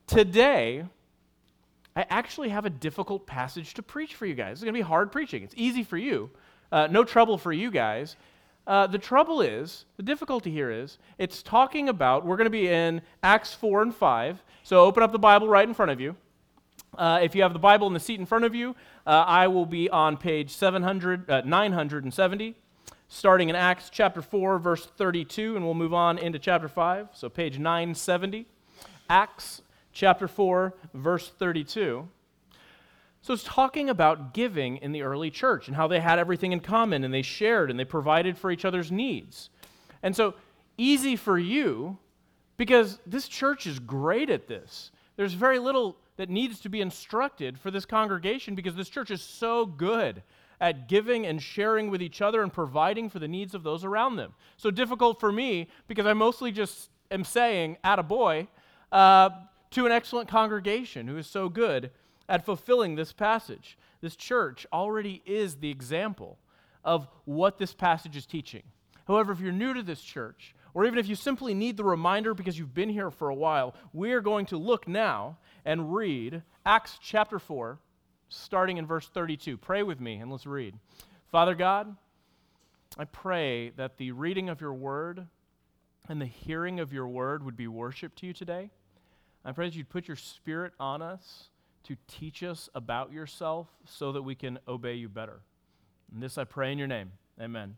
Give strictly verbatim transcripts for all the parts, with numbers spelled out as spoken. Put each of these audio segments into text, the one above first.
today, I actually have a difficult passage to preach for you guys. It's going to be hard preaching. It's easy for you. Uh, no trouble for you guys. Uh, the trouble is, the difficulty here is, it's talking about, we're going to be in Acts four and five, so open up the Bible right in front of you. Uh, if you have the Bible in the seat in front of you, uh, I will be on page seven hundred, uh, nine hundred seventy, starting in Acts chapter four, verse thirty-two, and we'll move on into chapter five, so page nine seventy, Acts chapter four, verse thirty-two. So it's talking about giving in the early church and how they had everything in common and they shared and they provided for each other's needs. And so easy for you because this church is great at this. There's very little that needs to be instructed for this congregation because this church is so good at giving and sharing with each other and providing for the needs of those around them. So difficult for me because I mostly just am saying, attaboy, uh, to an excellent congregation who is so good at fulfilling this passage. This church already is the example of what this passage is teaching. However, if you're new to this church, or even if you simply need the reminder because you've been here for a while, we're going to look now and read Acts chapter four, starting in verse thirty-two. Pray with me and let's read. Father God, I pray that the reading of your word and the hearing of your word would be worship to you today. I pray that you'd put your Spirit on us to teach us about yourself so that we can obey you better. And this I pray in your name. Amen.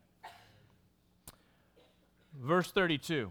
Verse thirty-two.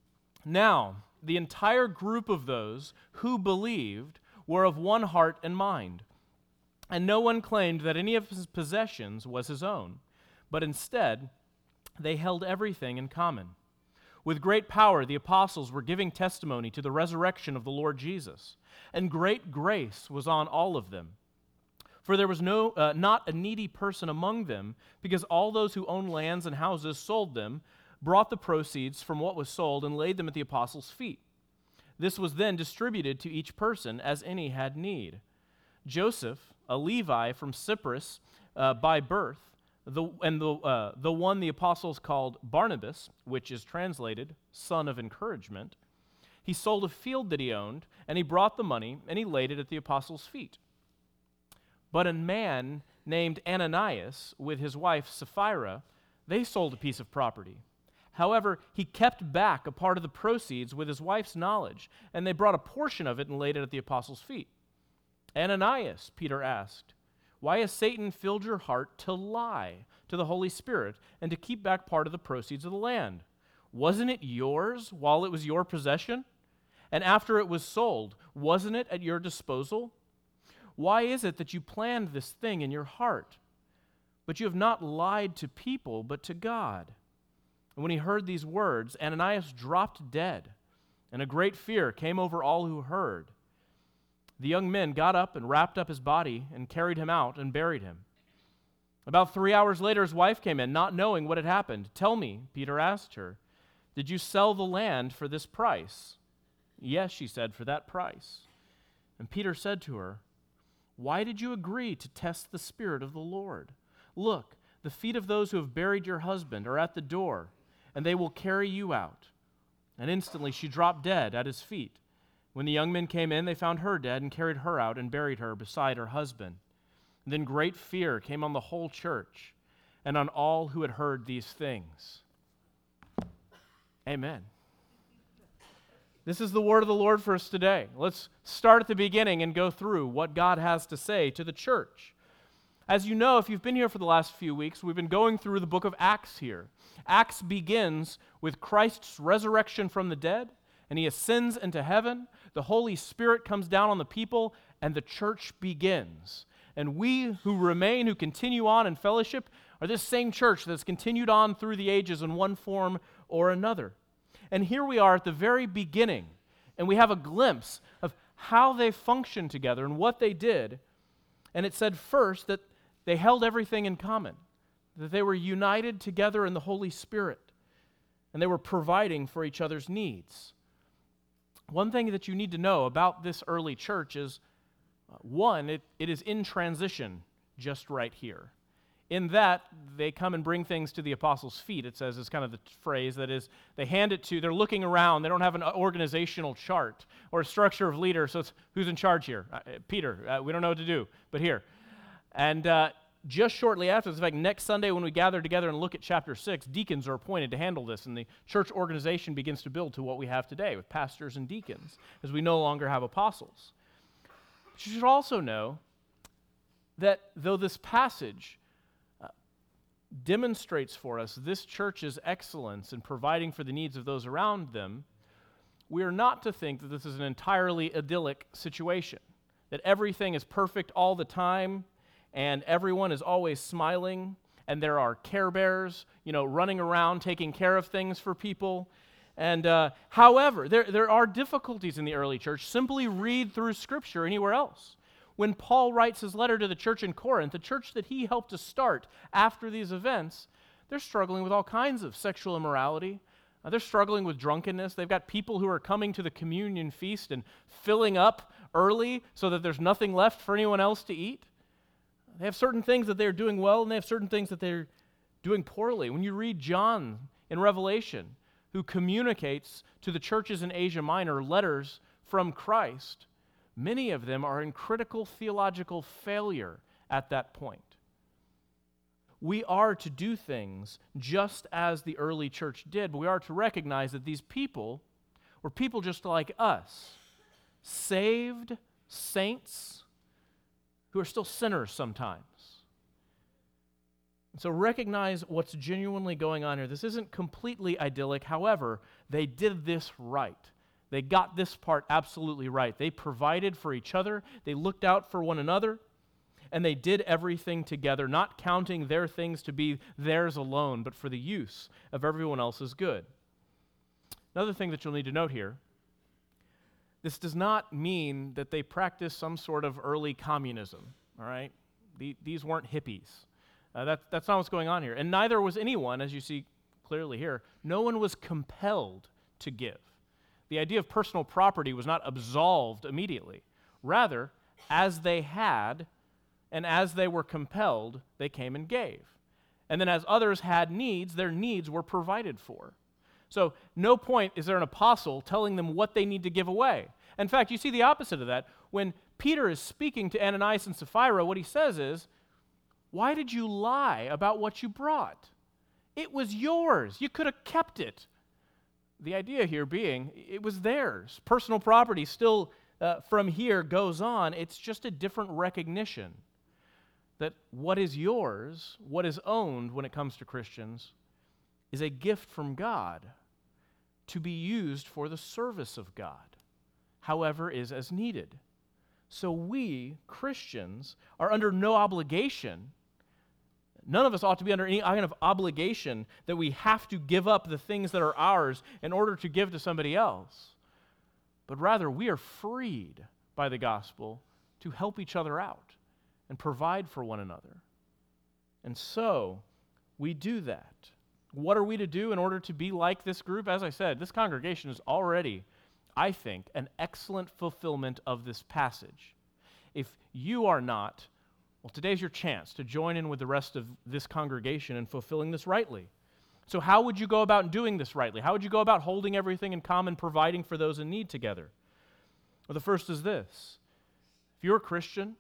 Now, the entire group of those who believed were of one heart and mind, and no one claimed that any of his possessions was his own, but instead they held everything in common. With great power, the apostles were giving testimony to the resurrection of the Lord Jesus, and great grace was on all of them. For there was no, uh, not a needy person among them, because all those who owned lands and houses sold them, brought the proceeds from what was sold, and laid them at the apostles' feet. This was then distributed to each person as any had need. Joseph, a Levi from Cyprus uh, by birth, The, and the, uh, the one the apostles called Barnabas, which is translated, son of encouragement, he sold a field that he owned, and he brought the money, and he laid it at the apostles' feet. But a man named Ananias, with his wife Sapphira, they sold a piece of property. However, he kept back a part of the proceeds with his wife's knowledge, and they brought a portion of it and laid it at the apostles' feet. Ananias, Peter asked, why has Satan filled your heart to lie to the Holy Spirit and to keep back part of the proceeds of the land? Wasn't it yours while it was your possession? And after it was sold, wasn't it at your disposal? Why is it that you planned this thing in your heart? But you have not lied to people, but to God. And when he heard these words, Ananias dropped dead, and a great fear came over all who heard. The young men got up and wrapped up his body and carried him out and buried him. About three hours later, his wife came in, not knowing what had happened. Tell me, Peter asked her, did you sell the land for this price? Yes, she said, for that price. And Peter said to her, why did you agree to test the Spirit of the Lord? Look, the feet of those who have buried your husband are at the door, and they will carry you out. And instantly she dropped dead at his feet. When the young men came in, they found her dead and carried her out and buried her beside her husband. And then great fear came on the whole church and on all who had heard these things. Amen. This is the word of the Lord for us today. Let's start at the beginning and go through what God has to say to the church. As you know, if you've been here for the last few weeks, we've been going through the book of Acts here. Acts begins with Christ's resurrection from the dead, and he ascends into heaven. The Holy Spirit comes down on the people, and the church begins. And we who remain, who continue on in fellowship, are this same church that's continued on through the ages in one form or another. And here we are at the very beginning, and we have a glimpse of how they functioned together and what they did. And it said first that they held everything in common, that they were united together in the Holy Spirit, and they were providing for each other's needs. One thing that you need to know about this early church is, uh, one, it, it is in transition just right here. in that, they come and bring things to the apostles' feet, it says, is kind of the phrase. That is, they hand it to, they're looking around, they don't have an organizational chart or a structure of leaders, so it's, who's in charge here? Uh, Peter, uh, we don't know what to do, but here. And uh, just shortly after, in fact, next Sunday when we gather together and look at chapter six, deacons are appointed to handle this, and the church organization begins to build to what we have today with pastors and deacons, as we no longer have apostles. But you should also know that though this passage uh, demonstrates for us this church's excellence in providing for the needs of those around them, we are not to think that this is an entirely idyllic situation, that everything is perfect all the time, and everyone is always smiling, and there are care bears, you know, running around taking care of things for people. And uh, however, there, there are difficulties in the early church. Simply read through Scripture anywhere else. When Paul writes his letter to the church in Corinth, the church that he helped to start after these events, they're struggling with all kinds of sexual immorality. Uh, they're struggling with drunkenness. They've got people who are coming to the communion feast and filling up early so that there's nothing left for anyone else to eat. They have certain things that they're doing well, and they have certain things that they're doing poorly. When you read John in Revelation, who communicates to the churches in Asia Minor letters from Christ, many of them are in critical theological failure at that point. We are to do things just as the early church did, but we are to recognize that these people were people just like us, saved saints who are still sinners sometimes. And so recognize what's genuinely going on here. This isn't completely idyllic. However, they did this right. They got this part absolutely right. They provided for each other. They looked out for one another. And they did everything together, not counting their things to be theirs alone, but for the use of everyone else's good. Another thing that you'll need to note here, this does not mean that they practiced some sort of early communism, all right? The, these weren't hippies. Uh, that, that's not what's going on here. And neither was anyone, as you see clearly here, no one was compelled to give. The idea of personal property was not absolved immediately. Rather, as they had, and as they were compelled, they came and gave. And then as others had needs, their needs were provided for. So no point is there an apostle telling them what they need to give away. In fact, you see the opposite of that. When Peter is speaking to Ananias and Sapphira, what he says is, why did you lie about what you brought? It was yours. You could have kept it. The idea here being, it was theirs. Personal property still uh, from here goes on. It's just a different recognition that what is yours, what is owned when it comes to Christians, is a gift from God to be used for the service of God, however is as needed. So we, Christians, are under no obligation. None of us ought to be under any kind of obligation that we have to give up the things that are ours in order to give to somebody else. But rather, we are freed by the gospel to help each other out and provide for one another. And so, we do that. What are we to do in order to be like this group? As I said, this congregation is already, I think, an excellent fulfillment of this passage. If you are not, well, today's your chance to join in with the rest of this congregation in fulfilling this rightly. So how would you go about doing this rightly? How would you go about holding everything in common, providing for those in need together? Well, the first is this. If you're a Christian,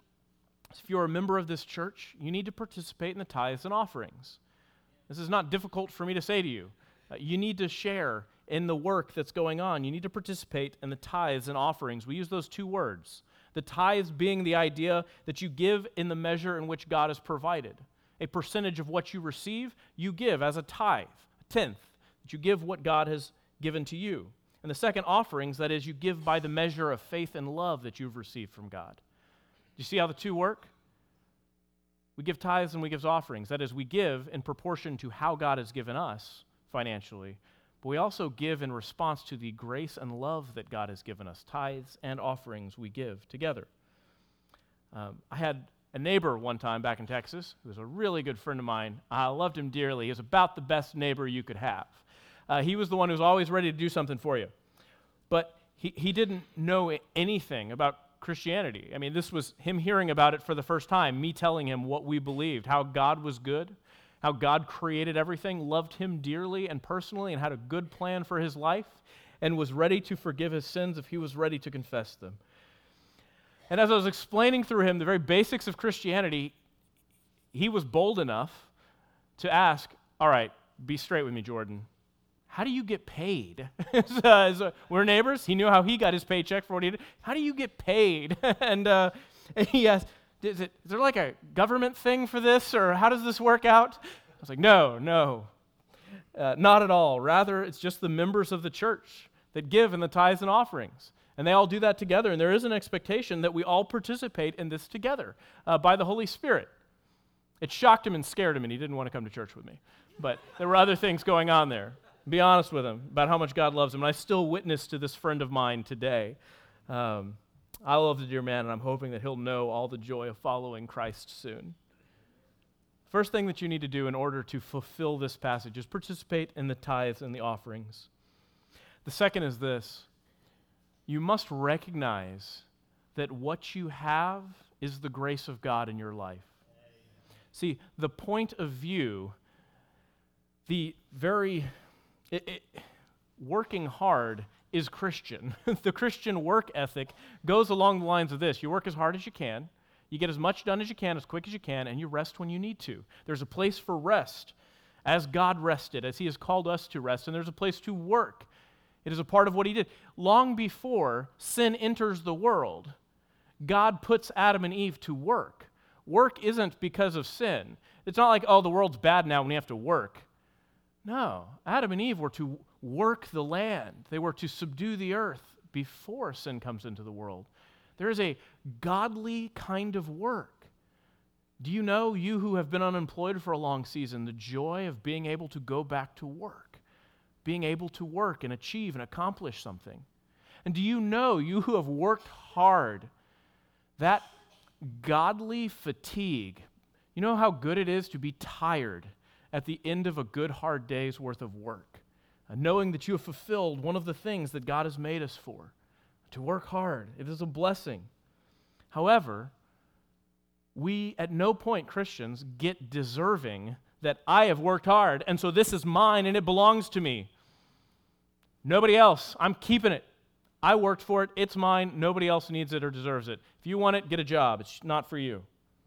if you're a member of this church, you need to participate in the tithes and offerings. This is not difficult for me to say to you. Uh, you need to share in the work that's going on. You need to participate in the tithes and offerings. We use those two words. The tithes being the idea that you give in the measure in which God has provided. A percentage of what you receive, you give as a tithe, a tenth, that you give what God has given to you. And the second, offerings, that is, you give by the measure of faith and love that you've received from God. Do you see how the two work? We give tithes and we give offerings. That is, we give in proportion to how God has given us financially, but we also give in response to the grace and love that God has given us. Tithes and offerings we give together. Um, I had a neighbor one time back in Texas who was a really good friend of mine. I loved him dearly. He was about the best neighbor you could have. Uh, he was the one who was always ready to do something for you. But he, he didn't know anything about Christianity. I mean, this was him hearing about it for the first time, me telling him what we believed, how God was good, how God created everything, loved him dearly and personally, and had a good plan for his life, and was ready to forgive his sins if he was ready to confess them. And as I was explaining through him the very basics of Christianity, he was bold enough to ask, all right, be straight with me, Jordan. How do you get paid? so, so we're neighbors. He knew how he got his paycheck for what he did. How do you get paid? and, uh, and he asked, is, it, is there like a government thing for this, or how does this work out? I was like, no, no, uh, not at all. Rather, it's just the members of the church that give in the tithes and offerings. And they all do that together, and there is an expectation that we all participate in this together uh, by the Holy Spirit. It shocked him and scared him, and he didn't want to come to church with me. But there were other things going on there. Be honest with him about how much God loves him. And I still witness to this friend of mine today. Um, I love the dear man, and I'm hoping that he'll know all the joy of following Christ soon. First thing that you need to do in order to fulfill this passage is participate in the tithes and the offerings. The second is this. You must recognize that what you have is the grace of God in your life. See, the point of view, the very... It, it, working hard is Christian. The Christian work ethic goes along the lines of this. You work as hard as you can, you get as much done as you can, as quick as you can, and you rest when you need to. There's a place for rest, as God rested, as he has called us to rest, and there's a place to work. It is a part of what he did. Long before sin enters the world, God puts Adam and Eve to work. Work isn't because of sin. It's not like, oh, the world's bad now and we have to work. No, Adam and Eve were to work the land. They were to subdue the earth before sin comes into the world. There is a godly kind of work. Do you know, you who have been unemployed for a long season, the joy of being able to go back to work, being able to work and achieve and accomplish something? And do you know, you who have worked hard, that godly fatigue, you know how good it is to be tired at the end of a good, hard day's worth of work, uh, knowing that you have fulfilled one of the things that God has made us for, to work hard. It is a blessing. However, we at no point, Christians, get deserving that I have worked hard, and so this is mine and it belongs to me. Nobody else. I'm keeping it. I worked for it. It's mine. Nobody else needs it or deserves it. If you want it, get a job. It's not for you.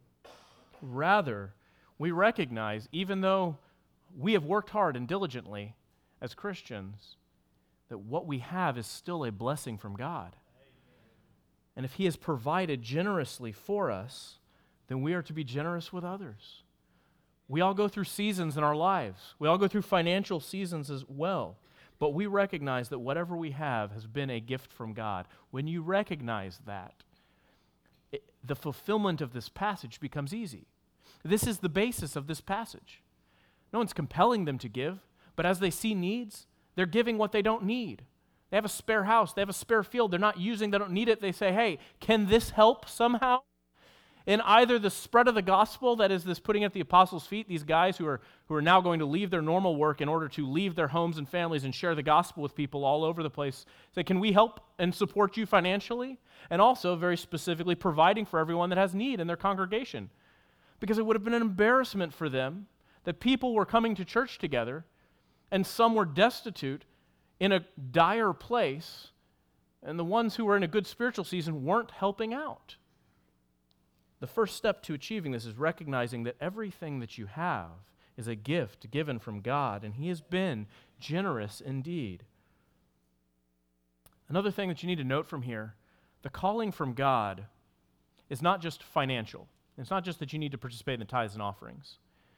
Rather, we recognize, even though we have worked hard and diligently as Christians, that what we have is still a blessing from God. And if he has provided generously for us, then we are to be generous with others. We all go through seasons in our lives. We all go through financial seasons as well. But we recognize that whatever we have has been a gift from God. When you recognize that, it, the fulfillment of this passage becomes easy. This is the basis of this passage. No one's compelling them to give, but as they see needs, they're giving what they don't need. They have a spare house, they have a spare field, they're not using, they don't need it. They say, hey, can this help somehow? In either the spread of the gospel, that is this putting at the apostles' feet, these guys who are, who are now going to leave their normal work in order to leave their homes and families and share the gospel with people all over the place. Say, can we help and support you financially? And also, very specifically, providing for everyone that has need in their congregation. Because it would have been an embarrassment for them that people were coming to church together and some were destitute in a dire place, and the ones who were in a good spiritual season weren't helping out. The first step to achieving this is recognizing that everything that you have is a gift given from God, and he has been generous indeed. Another thing that you need to note from here, the calling from God is not just financial. It's not just that you need to participate in the tithes and offerings.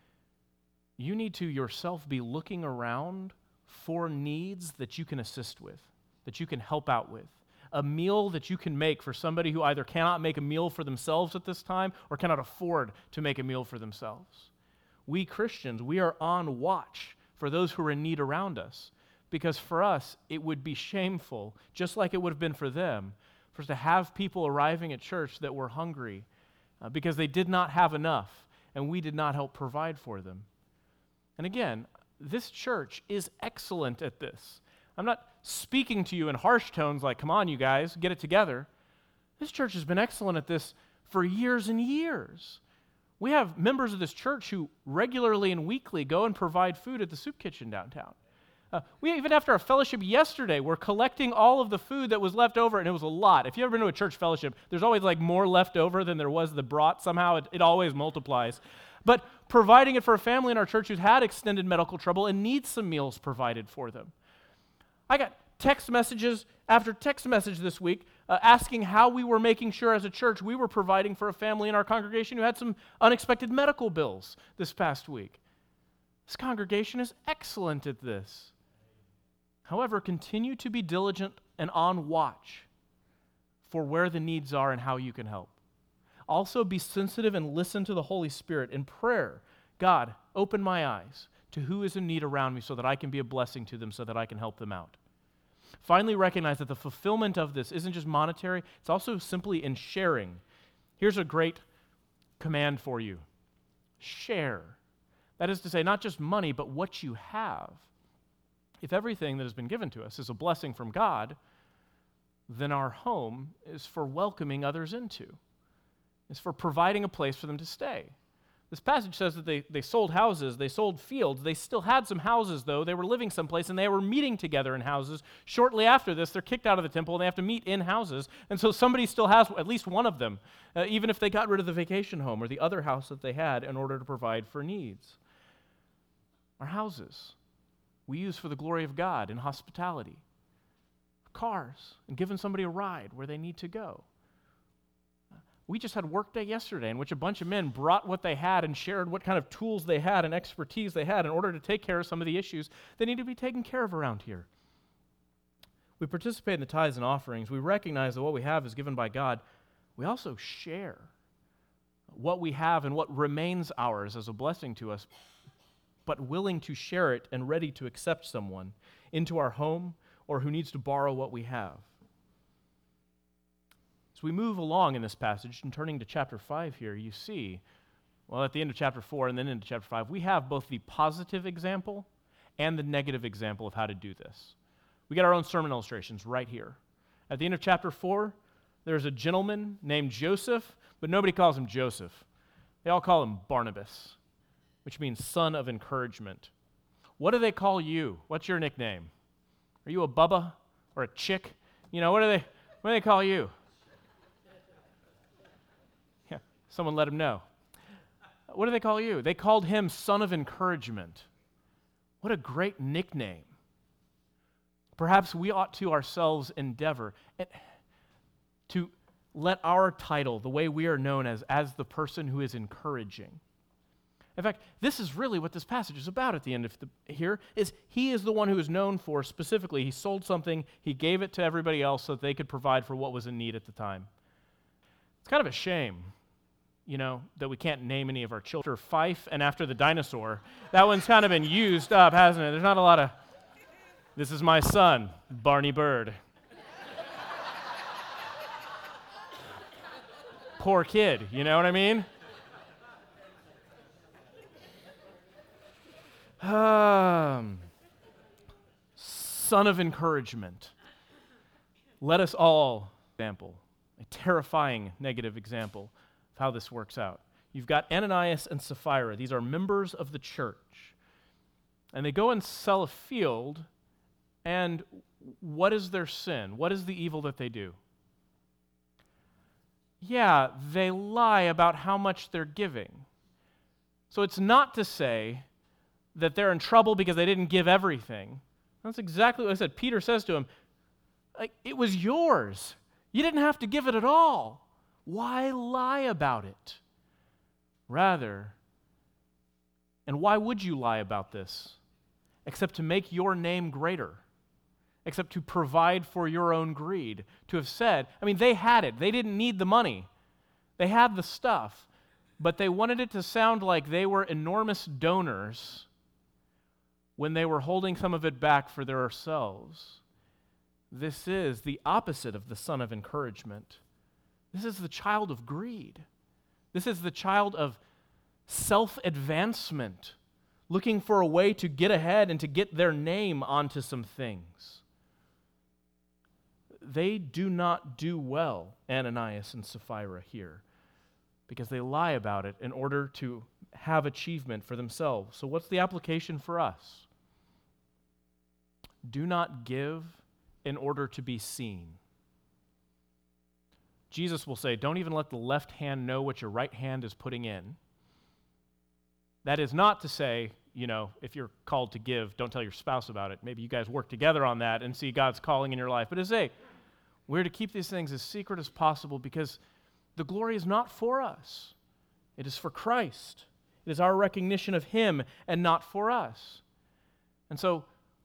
You need to yourself be looking around for needs that you can assist with, that you can help out with. A meal that you can make for somebody who either cannot make a meal for themselves at this time or cannot afford to make a meal for themselves. We Christians, we are on watch for those who are in need around us, because for us, it would be shameful, just like it would have been for them, for us to have people arriving at church that were hungry uh, because they did not have enough and we did not help provide for them. And again, this church is excellent at this. I'm not speaking to you in harsh tones like, come on, you guys, get it together. This church has been excellent at this for years and years. We have members of this church who regularly and weekly go and provide food at the soup kitchen downtown. Uh, we even after our fellowship yesterday, we're collecting all of the food that was left over, and it was a lot. If you've ever been to a church fellowship, there's always like more left over than there was that brought. Somehow it, it always multiplies. But providing it for a family in our church who's had extended medical trouble and needs some meals provided for them. I got text messages after text message this week uh, asking how we were making sure as a church we were providing for a family in our congregation who had some unexpected medical bills this past week. This congregation is excellent at this. However, continue to be diligent and on watch for where the needs are and how you can help. Also, be sensitive and listen to the Holy Spirit in prayer. God, open my eyes to who is in need around me so that I can be a blessing to them, so that I can help them out. Finally, recognize that the fulfillment of this isn't just monetary, it's also simply in sharing. Here's a great command for you. Share. That is to say, not just money, but what you have. If everything that has been given to us is a blessing from God, then our home is for welcoming others into. It's for providing a place for them to stay. This passage says that they, they sold houses, they sold fields. They still had some houses, though. They were living someplace, and they were meeting together in houses. Shortly after this, they're kicked out of the temple, and they have to meet in houses. And so somebody still has at least one of them, uh, even if they got rid of the vacation home or the other house that they had in order to provide for needs. Our houses we use for the glory of God in hospitality. Cars, and giving somebody a ride where they need to go. We just had work day yesterday in which a bunch of men brought what they had and shared what kind of tools they had and expertise they had in order to take care of some of the issues that need to be taken care of around here. We participate in the tithes and offerings. We recognize that what we have is given by God. We also share what we have and what remains ours as a blessing to us, but willing to share it and ready to accept someone into our home or who needs to borrow what we have. As we move along in this passage and turning to chapter five here, you see, well, at the end of chapter four and then into chapter five, we have both the positive example and the negative example of how to do this. We get our own sermon illustrations right here. At the end of chapter four, there's a gentleman named Joseph, but nobody calls him Joseph. They all call him Barnabas, which means son of encouragement. What do they call you? What's your nickname? Are you a Bubba or a Chick? You know, what do they, what do they call you? Yeah, someone let him know. What do they call you? They called him son of encouragement. What a great nickname. Perhaps we ought to ourselves endeavor to let our title, the way we are known as, as the person who is encouraging. In fact, this is really what this passage is about at the end of the, here, is he is the one who is known for specifically, he sold something, he gave it to everybody else so that they could provide for what was in need at the time. It's kind of a shame, you know, that we can't name any of our children. Fife and after the dinosaur, that one's kind of been used up, hasn't it? There's not a lot of, this is my son, Barney Bird. Poor kid, you know what I mean? Um, son of encouragement. Let us all, example, a terrifying negative example of how this works out. You've got Ananias and Sapphira. These are members of the church. And they go and sell a field, and what is their sin? What is the evil that they do? Yeah, they lie about how much they're giving. So it's not to say that they're in trouble because they didn't give everything. That's exactly what I said. Peter says to him, like, it was yours. You didn't have to give it at all. Why lie about it? Rather, and why would you lie about this? Except to make your name greater. Except to provide for your own greed. To have said, I mean, they had it. They didn't need the money. They had the stuff. But they wanted it to sound like they were enormous donors when they were holding some of it back for themselves. This is the opposite of the son of encouragement. This is the child of greed. This is the child of self-advancement, looking for a way to get ahead and to get their name onto some things. they do not do well, Ananias and Sapphira here, because they lie about it in order to have achievement for themselves. So what's the application for us? Do not give in order to be seen. Jesus will say, don't even let the left hand know what your right hand is putting in. That is not to say, you know, if you're called to give, don't tell your spouse about it. Maybe you guys work together on that and see God's calling in your life. But to say, we're to keep these things as secret as possible because the glory is not for us. It is for Christ. It is our recognition of Him and not for us. And so,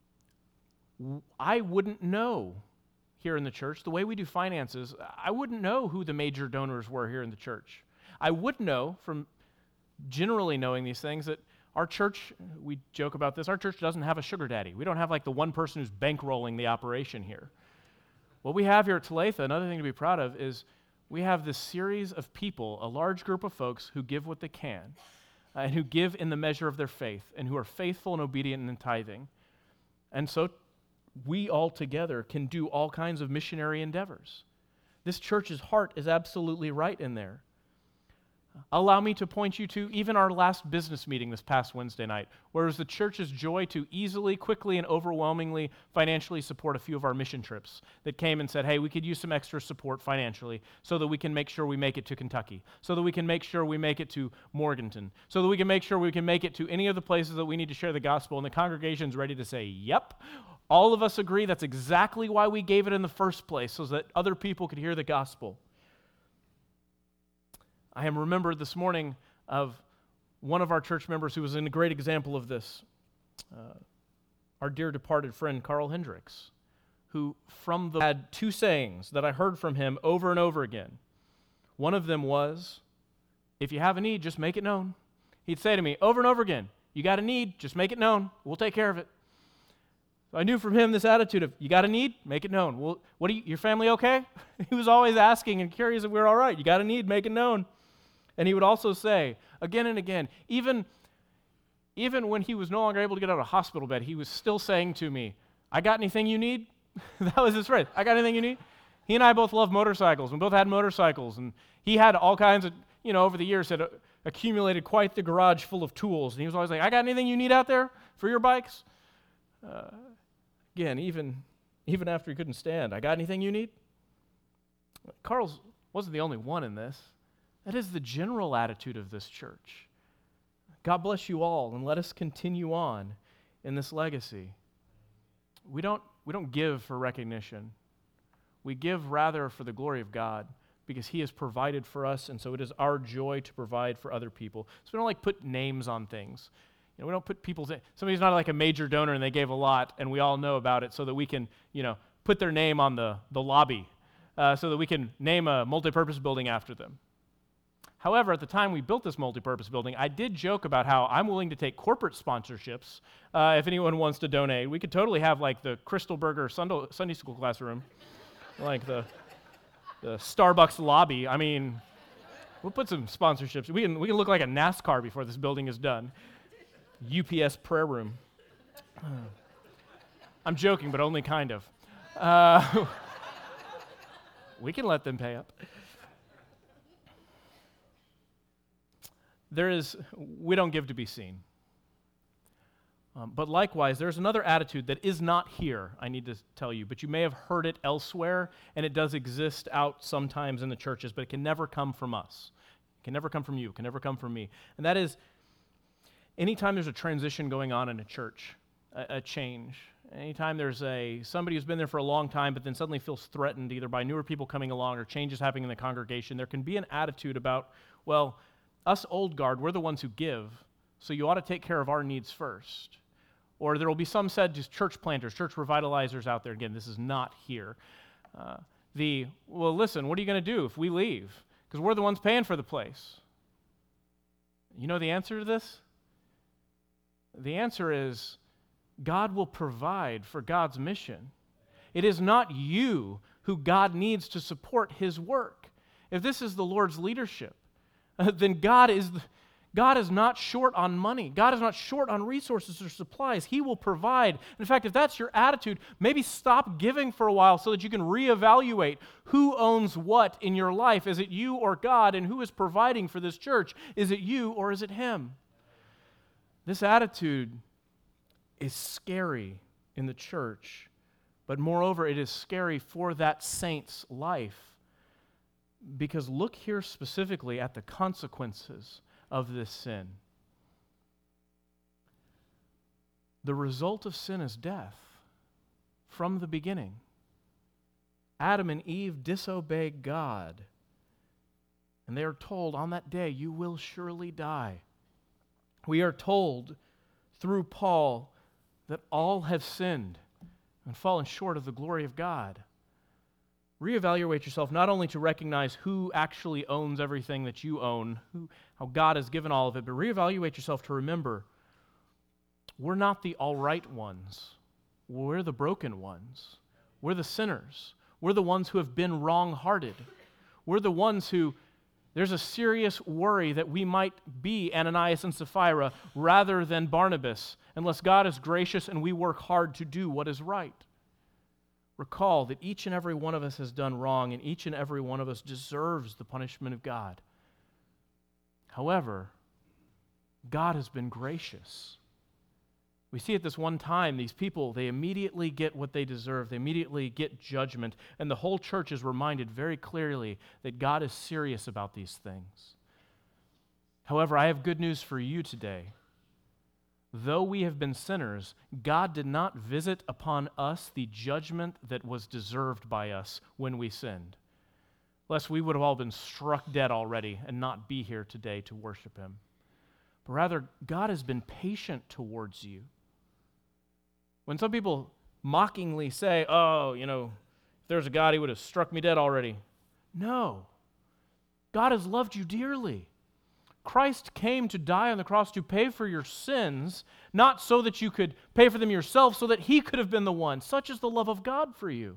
I wouldn't know here in the church, the way we do finances, I wouldn't know who the major donors were here in the church. I would know from generally knowing these things that our church, we joke about this, our church doesn't have a sugar daddy. We don't have like the one person who's bankrolling the operation here. What we have here at Talitha, another thing to be proud of, is we have this series of people, a large group of folks who give what they can uh, and who give in the measure of their faith and who are faithful and obedient in tithing. And so we all together can do all kinds of missionary endeavors. This church's heart is absolutely right in there. Allow me to point you to even our last business meeting this past Wednesday night, where it was the church's joy to easily, quickly, and overwhelmingly financially support a few of our mission trips that came and said, hey, we could use some extra support financially so that we can make sure we make it to Kentucky, so that we can make sure we make it to Morganton, so that we can make sure we can make it to any of the places that we need to share the gospel, and the congregation's ready to say, yep. All of us agree that's exactly why we gave it in the first place, so that other people could hear the gospel. I am remembered this morning of one of our church members who was a great example of this, uh, our dear departed friend Carl Hendricks, who from the had two sayings that I heard from him over and over again. One of them was, if you have a need, just make it known. He'd say to me over and over again, you got a need, just make it known. We'll take care of it. So I knew from him this attitude of, you got a need? Make it known. Well, what do you, your family okay? He was always asking and curious if we were all right. You got a need? Make it known. And he would also say, again and again, even, even when he was no longer able to get out of a hospital bed, he was still saying to me, I got anything you need? That was his phrase. I got anything you need? He and I both love motorcycles. We both had motorcycles. And he had all kinds of, you know, over the years had uh, accumulated quite the garage full of tools. And he was always like, I got anything you need out there for your bikes? Uh, again, even, even after he couldn't stand, I got anything you need? Carl's wasn't the only one in this. That is the general attitude of this church. God bless you all, and let us continue on in this legacy. We don't, we don't give for recognition. We give rather for the glory of God, because He has provided for us, and so it is our joy to provide for other people. So we don't like put names on things. You know, we don't put people's, somebody's not like a major donor and they gave a lot, and we all know about it so that we can, you know, put their name on the, the lobby uh, so that we can name a multipurpose building after them. However, at the time we built this multipurpose building, I did joke about how I'm willing to take corporate sponsorships uh, if anyone wants to donate. We could totally have like the Crystal Burger Sunday, Sunday school classroom, like the, the Starbucks lobby. I mean, we'll put some sponsorships. We can, we can look like a NASCAR before this building is done. U P S prayer room. I'm joking, but only kind of. Uh, we can let them pay up. There is, we don't give to be seen. Um, but likewise, there's another attitude that is not here, I need to tell you, but you may have heard it elsewhere, and it does exist out sometimes in the churches, but it can never come from us. It can never come from you. It can never come from me. And that is, anytime there's a transition going on in a church, a, a change, anytime there's a somebody who's been there for a long time but then suddenly feels threatened either by newer people coming along or changes happening in the congregation, there can be an attitude about, well, us old guard, we're the ones who give, so you ought to take care of our needs first. Or there will be some said just church planters, church revitalizers out there. Again, this is not here. Uh, the, well, listen, what are you going to do if we leave? Because we're the ones paying for the place. You know the answer to this? The answer is God will provide for God's mission. It is not you who God needs to support His work. If this is the Lord's leadership, uh, then God is, God is not short on money. God is not short on resources or supplies. He will provide. In fact, if that's your attitude, maybe stop giving for a while so that you can reevaluate who owns what in your life. Is it you or God? And who is providing for this church? Is it you or is it Him? This attitude is scary in the church, but moreover, it is scary for that saint's life. Because look here specifically at the consequences of this sin. The result of sin is death from the beginning. Adam and Eve disobey God, and they are told on that day, you will surely die. We are told through Paul that all have sinned and fallen short of the glory of God. Reevaluate yourself not only to recognize who actually owns everything that you own, who, how God has given all of it, but reevaluate yourself to remember we're not the all right ones. We're the broken ones. We're the sinners. We're the ones who have been wrong-hearted. We're the ones who, there's a serious worry that we might be Ananias and Sapphira rather than Barnabas, unless God is gracious and we work hard to do what is right. Recall that each and every one of us has done wrong, and each and every one of us deserves the punishment of God. However, God has been gracious. We see at this one time, these people, they immediately get what they deserve. They immediately get judgment, and the whole church is reminded very clearly that God is serious about these things. However, I have good news for you today. Though we have been sinners, God did not visit upon us the judgment that was deserved by us when we sinned, lest we would have all been struck dead already and not be here today to worship Him. But rather, God has been patient towards you. When some people mockingly say, oh, you know, if there's a God, He would have struck me dead already. No. God has loved you dearly. Christ came to die on the cross to pay for your sins, not so that you could pay for them yourself, so that He could have been the one. Such is the love of God for you.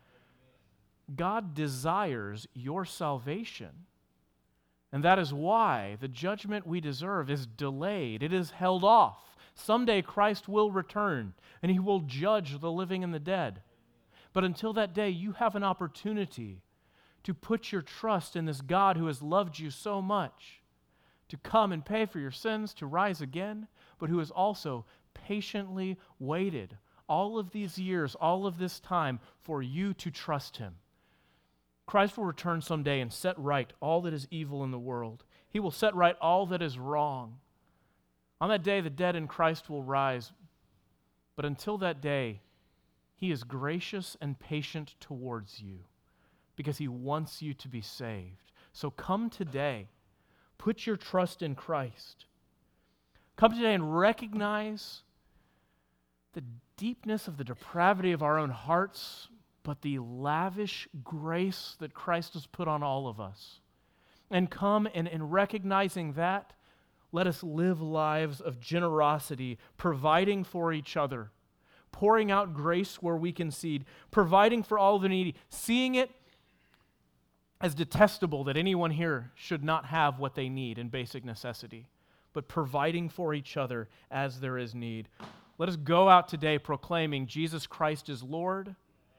God desires your salvation. And that is why the judgment we deserve is delayed. It is held off. Someday Christ will return, and He will judge the living and the dead. But until that day, you have an opportunity to put your trust in this God who has loved you so much, to come and pay for your sins, to rise again, but who has also patiently waited all of these years, all of this time, for you to trust Him. Christ will return someday and set right all that is evil in the world. He will set right all that is wrong. On that day, the dead in Christ will rise. But until that day, He is gracious and patient towards you because He wants you to be saved. So come today. Put your trust in Christ. Come today and recognize the deepness of the depravity of our own hearts, but the lavish grace that Christ has put on all of us. And come and in recognizing that, let us live lives of generosity, providing for each other, pouring out grace where we concede, providing for all the needy, seeing it as detestable that anyone here should not have what they need in basic necessity, but providing for each other as there is need. Let us go out today proclaiming Jesus Christ is Lord,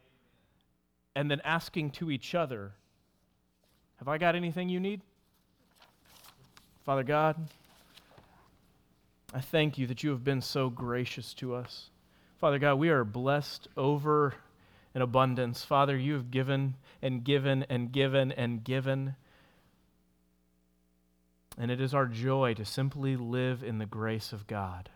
and then asking to each other, have I got anything you need? Father God, I thank You that You have been so gracious to us. Father God, we are blessed over in abundance. Father, You have given and given and given and given. And it is our joy to simply live in the grace of God.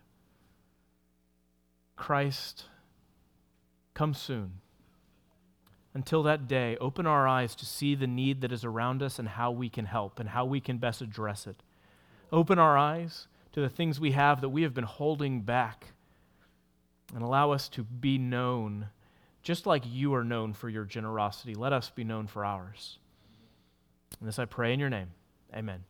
Christ, come soon. Until that day, open our eyes to see the need that is around us and how we can help and how we can best address it. Open our eyes to the things we have that we have been holding back and allow us to be known just like You are known for Your generosity. Let us be known for ours. And this I pray in Your name. Amen.